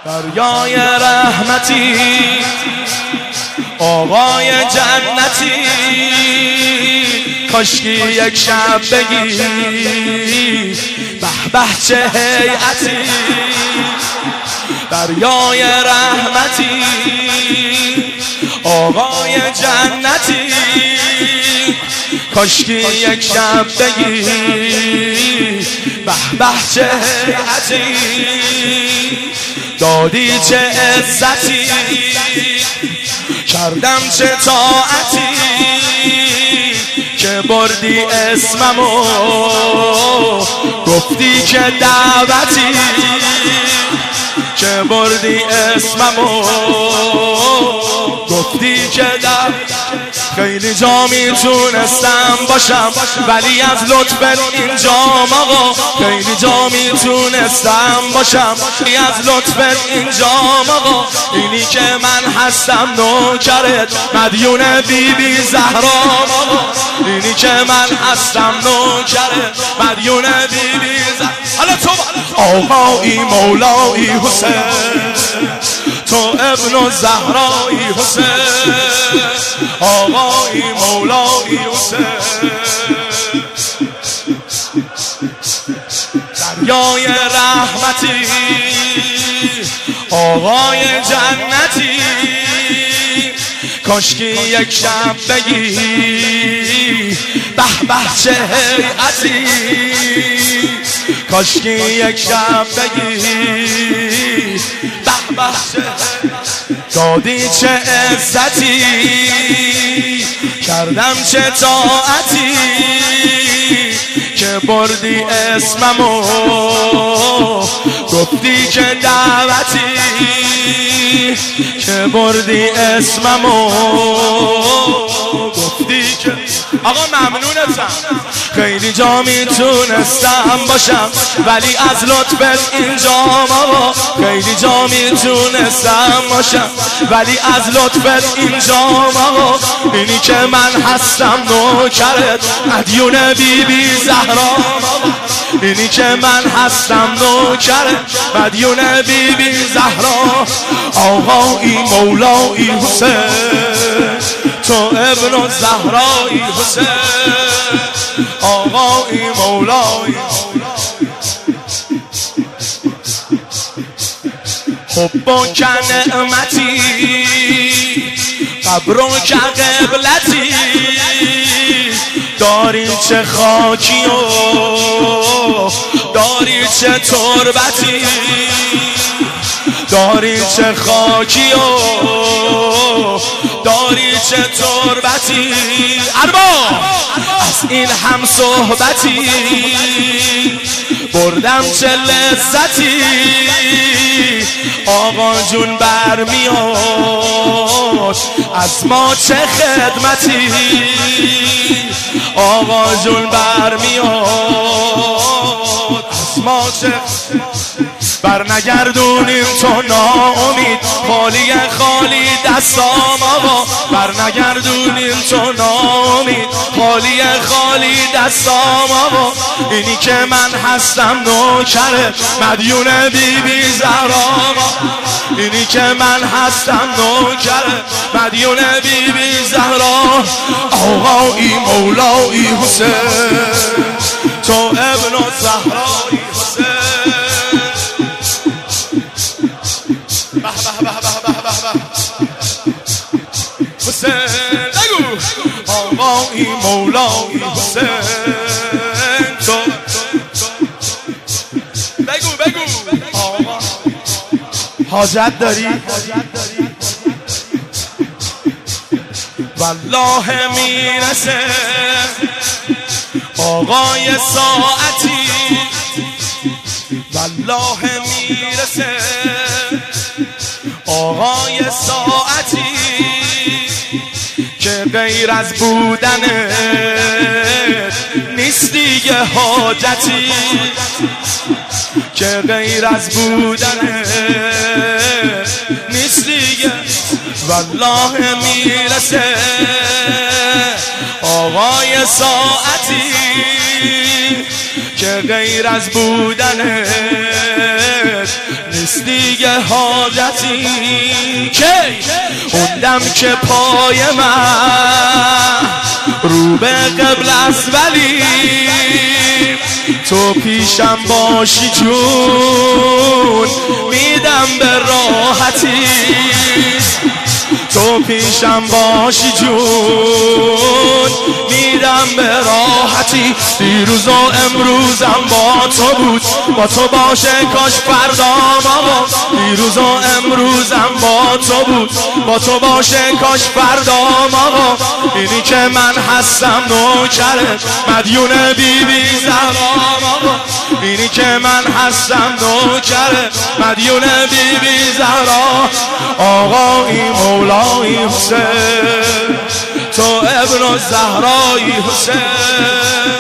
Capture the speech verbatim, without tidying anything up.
دریای رحمتی آقای جنتی، کاشکی یک شب بگی به به چه هیئتی. دریای رحمتی آقای جنتی، کاشکی یک شب بگی به به چه هیئتی. دادی چه عزتی، کردم چه طاعتی، که بردی اسممو گفتی که دعوتی، که بردی اسممو گفتی که دعوتی. خیلی جا میتونستم باشم ولی از لطفت اینجام آقا، خیلی جا میتونستم باشم ولی از لطفت اینجام آقا. اینی که من هستم نوکرت مدیون بی بی زهرا آقا، اینی که من هستم نوکرت مدیون بی بی زهرا. حالا تو آقایی مولایی حسین، تو ابن زهرایی حسین، آقایی مولایی حسین. دریای رحمتی آقای جنتی، کاشکی یک شب بگی به به چه هیئتی، کاشکی یک شب بگی به به چه دادی چه عزتی، کردم چه طاعتی، که بردی اسممو گفتی که دعوتی، که بردی اسممو گفتی که. آقا ممنونتم. خیلی جا میتونستم باشم ولی از لطفت اینجام آقا، خیلی جا میتونستم باشم ولی از لطفت اینجام آقا. اینی که من هستم نوکرت مدیون بی بی زهرا آقا، اینی که من هستم نوکرت مدیون بی بی زهرا. آقایی مولایی حسین، تو ابن زهرایی حسین، آقایی مولایی. حبک نعمتی قبرک قبلتی، داری چه خاکی و داری چه تربتی، داری چه خاکی و داری چه تربتی. ارباب از این هم صحبتی بردم چه لذتی، آقا جون برمیاد از ما چه خدمتی، آقا جون برمیاد از ما چه. برنگردونیم تو ناامید خالی خالی دستام آقا، برنگردونیم تو ناامید خالی خالی دستام آقا. اینی که من هستم نوکرت مدیون بی بی زهرا آقا، اینی که من هستم نوکرت مدیون بی بی زهرا. آقایی مولایی حسین، تو ابن زهرایی حسین. حسین بگو آقایی مولایی حسین، تو بگو بگو آقا. حاجت داری؟ والله میرسه آقای ساعتی، والله میرسه آقای ساعتی، که غیر از بودن نیست دیگه حاجتی، که غیر از بودن نیست دیگه. والله میرسه آقای ساعتی، که غیر از بودن نیست دیگه حاجتی که اون دم که پای من رو به قبل است ولی تو پیشم باشی جون میدم به راحتی تو پیشم باشی جون میدم به راحتی دیروز و امروزم با تو بود با تو باشه کاش فردام آقا دیروز و امروزم با تو بود با تو باشه کاش فردام آقا اینی که من هستم نوکرت مدیون بی بی زهرام آقا اینی که من هستم نوکرت مدیون بی بی زهرا آقایی مولایی حسین تو ابن الزهرایی حسین